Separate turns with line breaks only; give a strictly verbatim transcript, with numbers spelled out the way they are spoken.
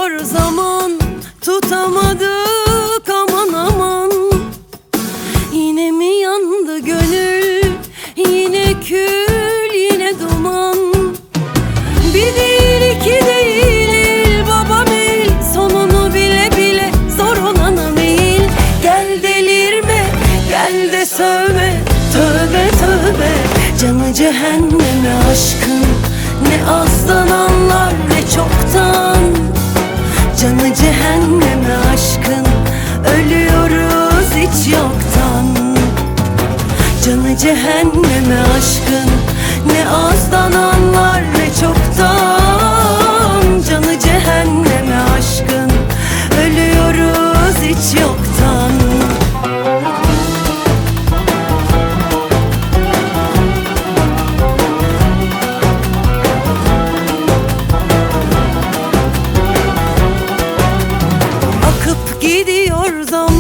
gidiyor zaman, tutamadık aman aman. Yine mi yandı gönül, yine kül, yine duman. Bir değil iki değil babam el, sonunu bile bile zor olana meyil. Gel delirme, gel de sövme, tövbe tövbe. Canı cehenneme aşkın, ne azdan anlar ne çoktan. Canı cehenneme aşkın, ölüyoruz hiç yoktan. Canı cehenneme aşkın, ne azdan anlar ne çoktan. Canı cehenneme aşkın, ölüyoruz hiç yoktan. Akıp gidiyor zaman,